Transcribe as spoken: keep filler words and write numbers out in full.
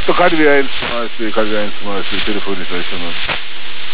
Tocar de virar eles para nós, cara, ganhar eles para nós, telefones aí, chamando.